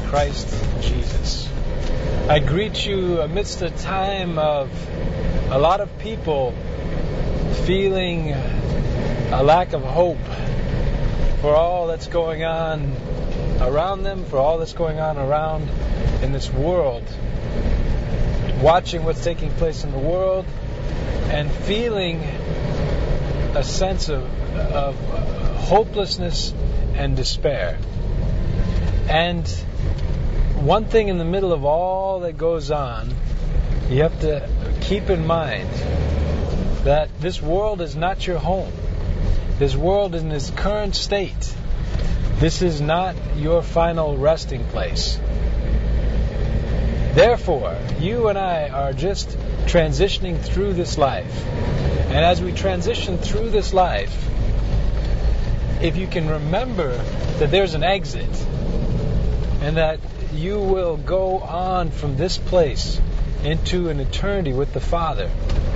Christ Jesus. I greet you amidst a time of a lot of people feeling a lack of hope for all that's going on around them, for all that's going on around in this world, watching what's taking place in the world and feeling a sense of hopelessness and despair. And one thing in the middle of all that goes on, you have to keep in mind that this world is not your home. This world in its current state, this is not your final resting place. Therefore, you and I are just transitioning through this life. And as we transition through this life, if you can remember that there's an exit and that you will go on from this place into an eternity with the Father,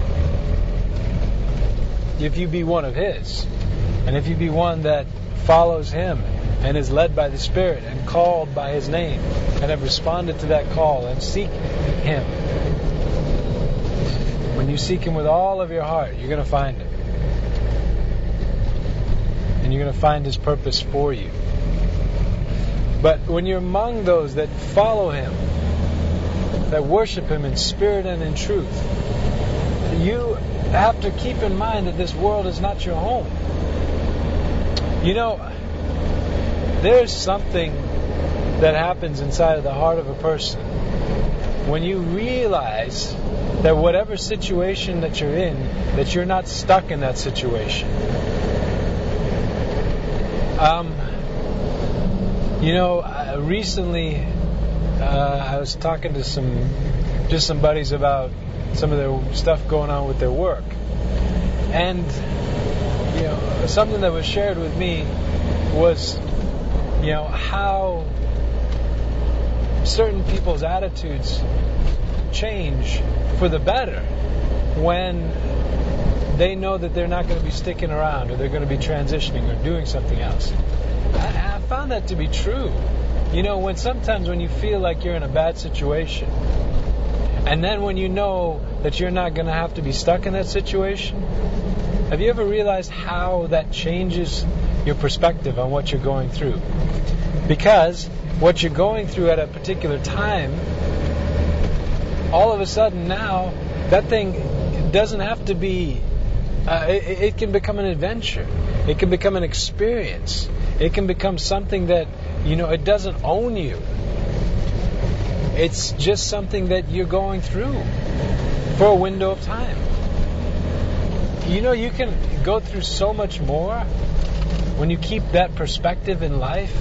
if you be one of His, and if you be one that follows Him and is led by the Spirit and called by His name and have responded to that call and seek Him. When you seek Him with all of your heart, you're going to find Him. And you're going to find His purpose for you. But when you're among those that follow Him, that worship Him in spirit and in truth, you have to keep in mind that this world is not your home. You know, there's something that happens inside of the heart of a person when you realize that whatever situation that you're in, that you're not stuck in that situation. Recently I was talking to some buddies about some of their stuff going on with their work, and something that was shared with me was how certain people's attitudes change for the better when they know that they're not going to be sticking around, or they're going to be transitioning or doing something else. I found that to be true. Sometimes when you feel like you're in a bad situation, and then when you know that you're not going to have to be stuck in that situation, have you ever realized how that changes your perspective on what you're going through? Because what you're going through at a particular time, all of a sudden now, that thing doesn't have to be, it can become an adventure. It can become an experience. It can become something that, it doesn't own you. It's just something that you're going through for a window of time. You can go through so much more when you keep that perspective in life.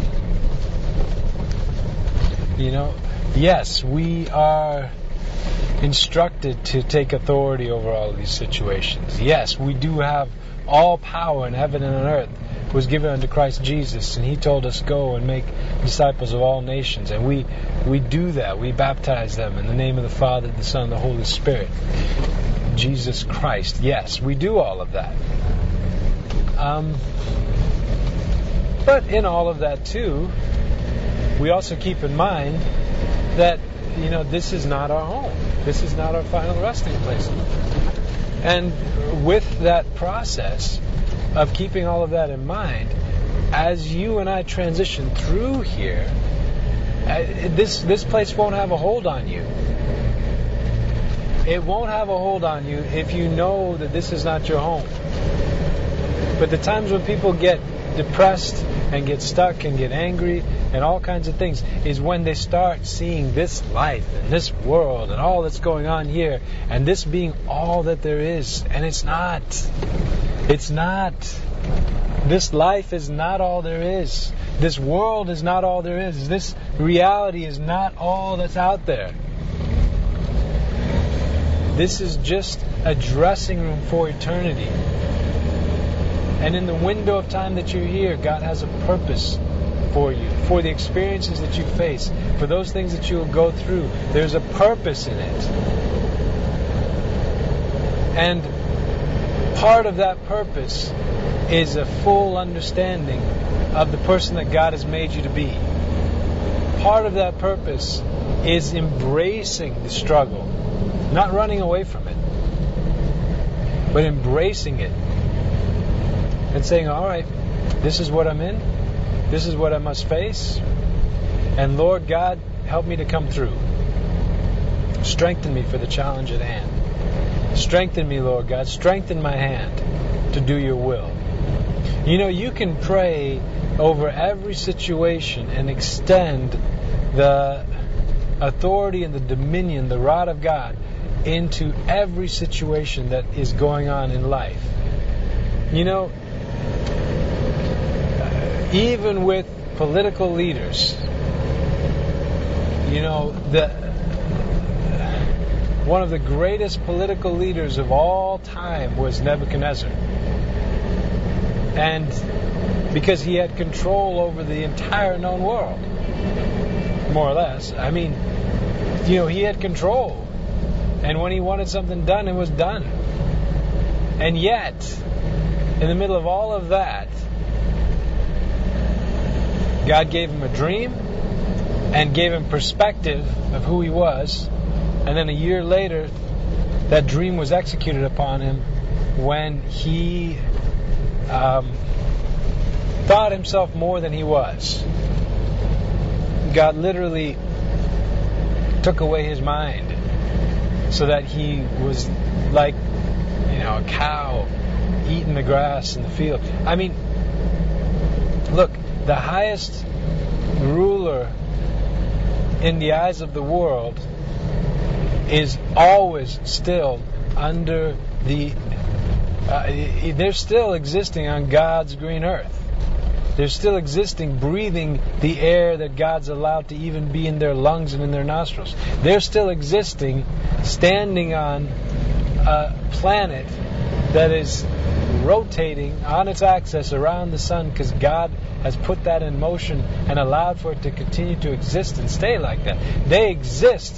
Yes, we are instructed to take authority over all of these situations. Yes, we do have all power in heaven and on earth was given unto Christ Jesus, and He told us, go and make disciples of all nations, and we do that. We baptize them in the name of the Father, the Son, and the Holy Spirit. Jesus Christ. Yes, we do all of that. But in all of that too, we also keep in mind that this is not our home. This is not our final resting place. And with that process of keeping all of that in mind, as you and I transition through here, this place won't have a hold on you. It won't have a hold on you if you know that this is not your home. But the times when people get depressed and get stuck and get angry and all kinds of things is when they start seeing this life and this world and all that's going on here, and this being all that there is. And it's not. It's not. This life is not all there is. This world is not all there is. This reality is not all that's out there. This is just a dressing room for eternity. And in the window of time that you're here, God has a purpose for you, for the experiences that you face, for those things that you will go through. There's a purpose in it. And part of that purpose is a full understanding of the person that God has made you to be. part of that purpose is embracing the struggle, not running away from it, but embracing it and saying, all right, this is what I'm in, this is what I must face, and Lord God, help me to come through. Strengthen me for the challenge at hand. Strengthen me, Lord God, strengthen my hand to do your will. You know, you can pray over every situation and extend the authority and the dominion, the rod of God, into every situation that is going on in life. You know, even with political leaders, you know, one of the greatest political leaders of all time was Nebuchadnezzar. And because he had control over the entire known world, more or less. I mean, you know, he had control. And when he wanted something done, it was done. And yet, in the middle of all of that, God gave him a dream and gave him perspective of who he was. And then a year later, that dream was executed upon him when he thought himself more than he was. God literally took away his mind so that he was like, you know, a cow eating the grass in the field. I mean, look, the highest ruler in the eyes of the world is always still under the they're still existing on God's green earth. They're still existing, breathing the air that God's allowed to even be in their lungs and in their nostrils. They're still existing, standing on a planet that is rotating on its axis around the sun because God has put that in motion and allowed for it to continue to exist and stay like that. They exist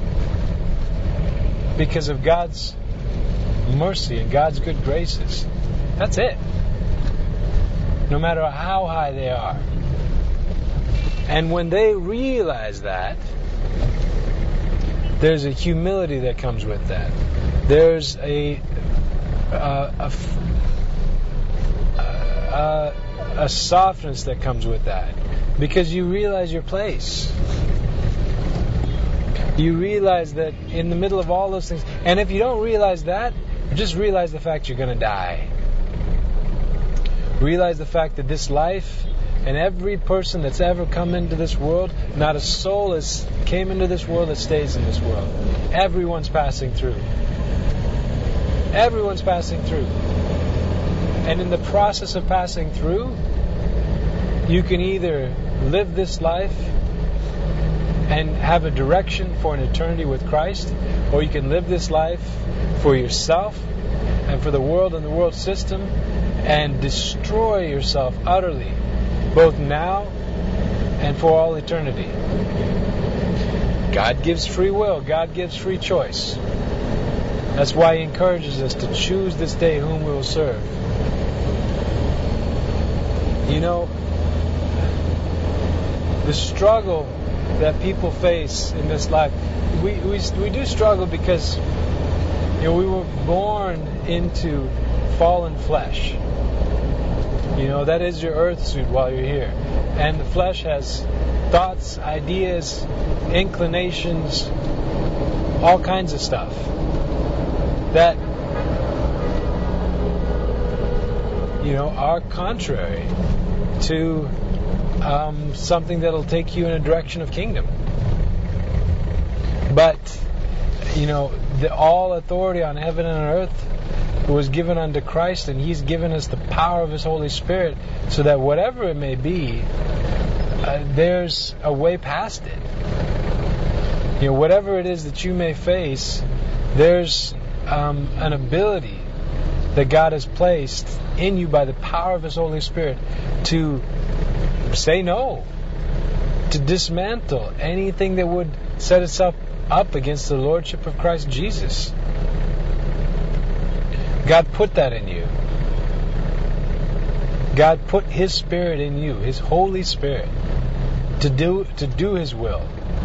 because of God's mercy and God's good graces. That's it. No matter how high they are. And when they realize that, there's a humility that comes with that. There's a softness that comes with that. Because you realize your place. You realize that in the middle of all those things, and if you don't realize that, just realize the fact you're going to die. Realize the fact that this life and every person that's ever come into this world, not a soul has came into this world that stays in this world. Everyone's passing through. Everyone's passing through. And in the process of passing through, you can either live this life and have a direction for an eternity with Christ, or you can live this life for yourself and for the world and the world system and destroy yourself utterly, both now and for all eternity. God gives free will. God gives free choice. That's why He encourages us to choose this day whom we will serve. You know, the struggle that people face in this life, we do struggle because, you know, we were born into fallen flesh. You know, that is your earth suit while you're here. And the flesh has thoughts, ideas, inclinations, all kinds of stuff that, you know, are contrary to something that'll take you in a direction of kingdom. But, you know, all authority on heaven and on earth was given unto Christ, and He's given us the power of His Holy Spirit so that whatever it may be, there's a way past it. You know, whatever it is that you may face, there's an ability that God has placed in you by the power of His Holy Spirit to say no, to dismantle anything that would set itself up against the Lordship of Christ Jesus. God put that in you. God put His Spirit in you, His Holy Spirit. to do His will.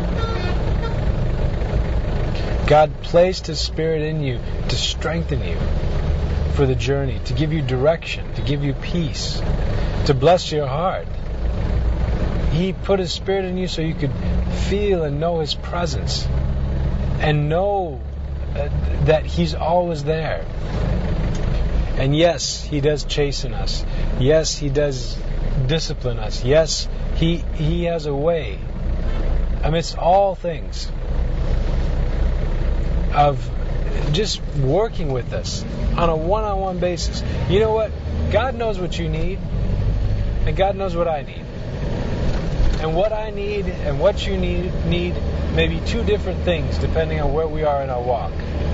God placed His Spirit in you to strengthen you for the journey, to give you direction, to give you peace, to bless your heart. He put His Spirit in you so you could feel and know His presence and know that He's always there. And yes, He does chasten us. Yes, He does discipline us. Yes, He has a way amidst all things of just working with us on a one-on-one basis. You know what? God knows what you need, and God knows what I need. And what I need and what you need may be two different things depending on where we are in our walk.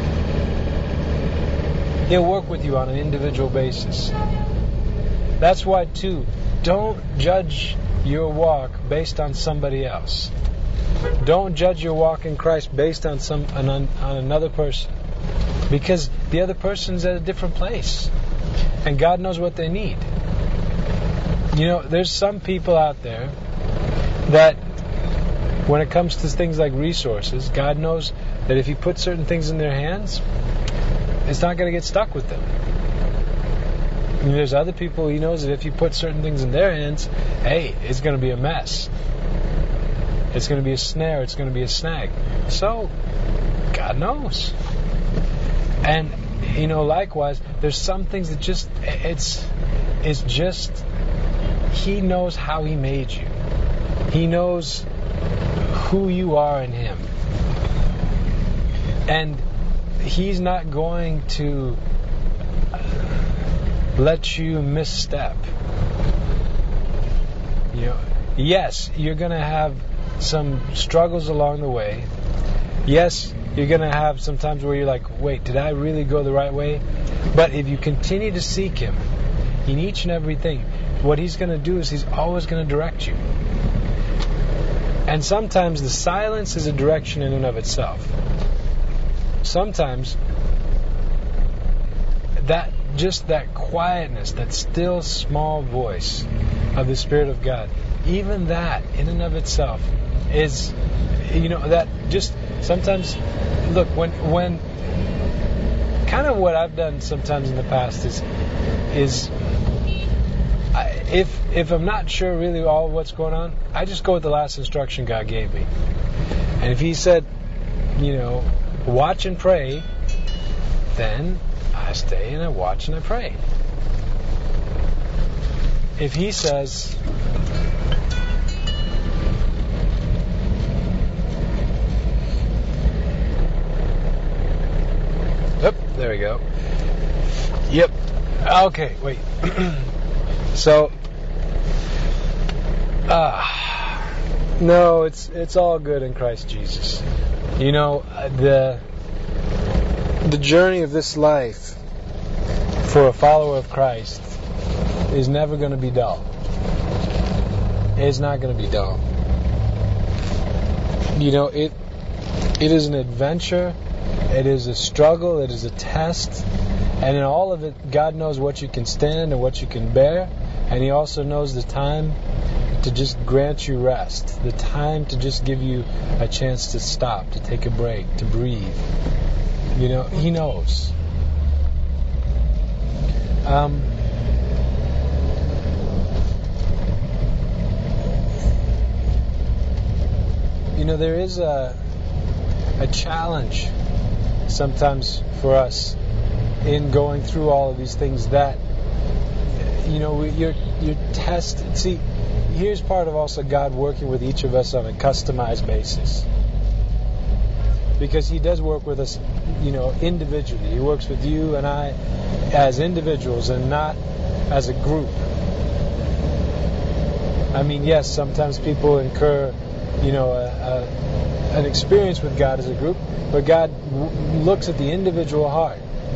He'll work with you on an individual basis. That's why, too, don't judge your walk based on somebody else. Don't judge your walk in Christ based on another person, because the other person's at a different place, and God knows what they need. You know, there's some people out there that, when it comes to things like resources, God knows that if He puts certain things in their hands, it's not going to get stuck with them. And there's other people He knows that if He puts certain things in their hands, hey, it's going to be a mess. It's going to be a snare. It's going to be a snag. So, God knows. And, you know, likewise, there's some things that just, it's just, He knows how He made you. He knows who you are in Him. And He's not going to let you misstep. You know, yes, you're going to have some struggles along the way. Yes, you're going to have some times where you're like, wait, did I really go the right way? But if you continue to seek Him in each and everything, what He's going to do is He's always going to direct you. And sometimes the silence is a direction in and of itself. Sometimes that quietness, that still small voice of the Spirit of God, even that in and of itself is, you know, that just sometimes, look, when kind of what I've done sometimes in the past is if I'm not sure really all what's going on, I just go with the last instruction God gave me. And if He said, you know, watch and pray, then I stay and I watch and I pray. If He says, yep, there we go. Yep. Okay, wait. So, no, it's all good in Christ Jesus. You know, the journey of this life for a follower of Christ is never going to be dull. It's not going to be dull. You know, it is an adventure. It is a struggle. It is a test. And in all of it, God knows what you can stand and what you can bear. And He also knows the time to just grant you rest. The time to just give you a chance to stop, to take a break, to breathe. You know, He knows. You know, there is a challenge sometimes for us in going through all of these things that, you know, you're tested. See, here's part of also God working with each of us on a customized basis. Because He does work with us, you know, individually. He works with you and I as individuals and not as a group. I mean, yes, sometimes people incur, you know, an experience with God as a group, but God looks at the individual heart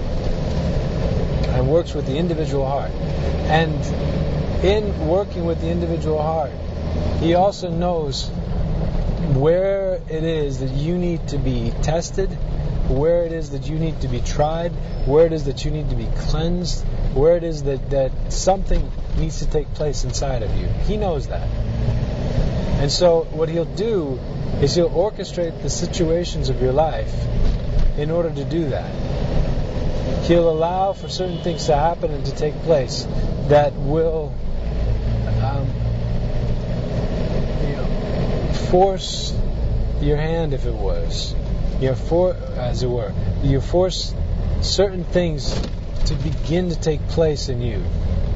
and works with the individual heart. And in working with the individual heart, He also knows where it is that you need to be tested, where it is that you need to be tried, where it is that you need to be cleansed, where it is that something needs to take place inside of you. He knows that. And so what He'll do is He'll orchestrate the situations of your life in order to do that. He'll allow for certain things to happen and to take place that will force your hand, if it was, as it were. You force certain things to begin to take place in you,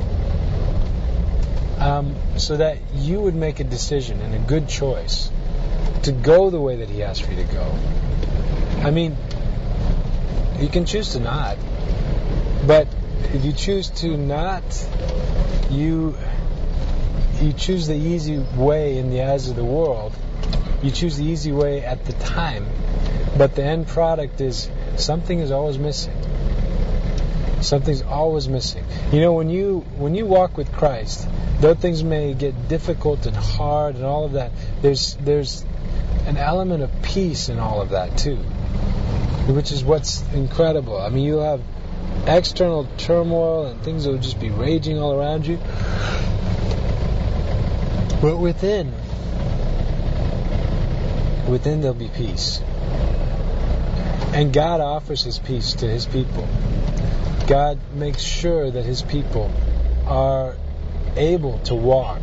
so that you would make a decision and a good choice to go the way that He asked for you to go. I mean, you can choose to not, but if you choose to not, you choose the easy way in the eyes of the world. You choose the easy way at the time, but the end product is something is always missing. Something's always missing. You know, when you walk with Christ, though things may get difficult and hard and all of that, there's an element of peace in all of that too, which is what's incredible. I mean, you have external turmoil and things that will just be raging all around you, but within there'll be peace. And God offers His peace to His people. God makes sure that His people are able to walk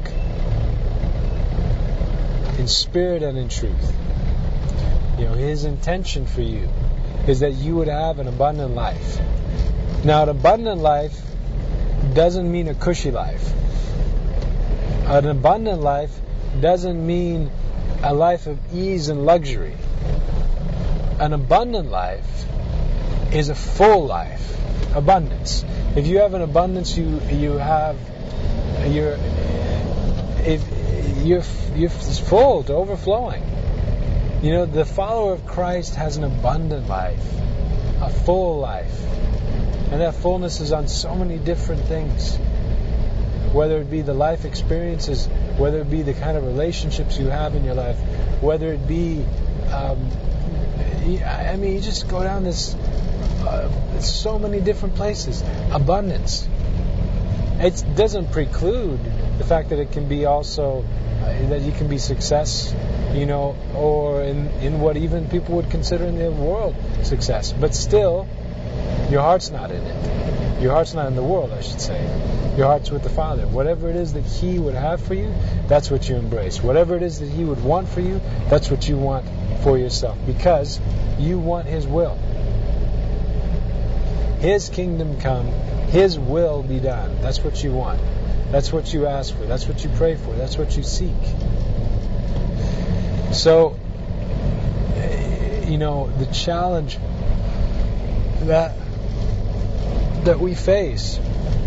in spirit and in truth. You know, His intention for you is that you would have an abundant life. Now, an abundant life doesn't mean a cushy life. An abundant life doesn't mean a life of ease and luxury. An abundant life is a full life. Abundance. If you have an abundance, you're full to overflowing. You know, the follower of Christ has an abundant life, a full life, and that fullness is on so many different things. Whether it be the life experiences, whether it be the kind of relationships you have in your life, whether it be, you just go down this, so many different places. Abundance. It doesn't preclude the fact that it can be also, that you can be success, or in what even people would consider in the world success. But still, your heart's not in it. Your heart's not in the world, I should say. Your heart's with the Father. Whatever it is that He would have for you, that's what you embrace. Whatever it is that He would want for you, that's what you want for yourself. Because you want His will. His kingdom come, His will be done. That's what you want. That's what you ask for. That's what you pray for. That's what you seek. So, the challenge that we face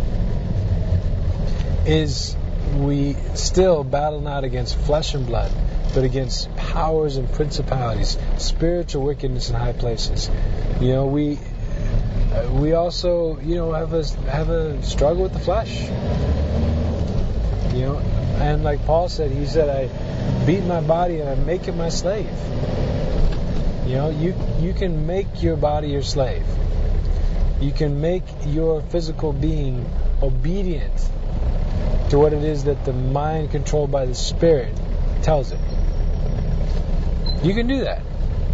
is we still battle not against flesh and blood, but against powers and principalities, spiritual wickedness in high places. We also, have a struggle with the flesh. And like Paul said, he said, I beat my body and I make it my slave. You can make your body your slave. You can make your physical being obedient to what it is that the mind controlled by the Spirit tells it. You can do that.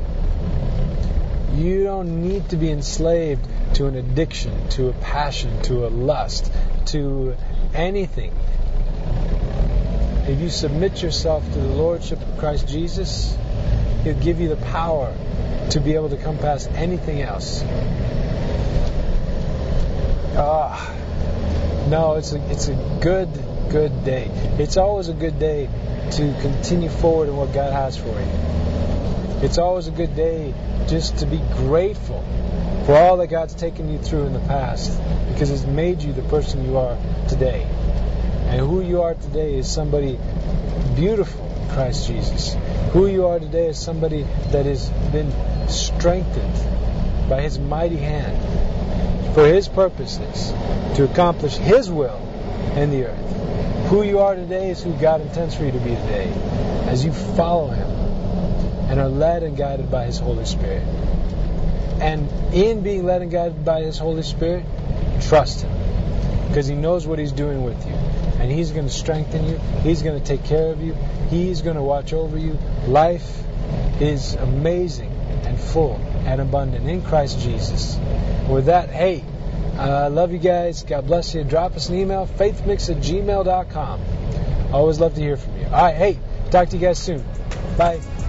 You don't need to be enslaved to an addiction, to a passion, to a lust, to anything. If you submit yourself to the Lordship of Christ Jesus, He'll give you the power to be able to come past anything else. No, it's a good day. It's always a good day to continue forward in what God has for you. It's always a good day just to be grateful for all that God's taken you through in the past, because it's made you the person you are today. And who you are today is somebody beautiful in Christ Jesus. Who you are today is somebody that has been strengthened by His mighty hand for His purposes, to accomplish His will in the earth. Who you are today is who God intends for you to be today, as you follow Him and are led and guided by His Holy Spirit. And in being led and guided by His Holy Spirit, trust Him, because He knows what He's doing with you. and He's going to strengthen you. He's going to take care of you. He's going to watch over you. Life is amazing and full and abundant in Christ Jesus. With that, hey, I love you guys. God bless you. Drop us an email, faithmix@gmail.com. Always love to hear from you. All right, hey, talk to you guys soon. Bye.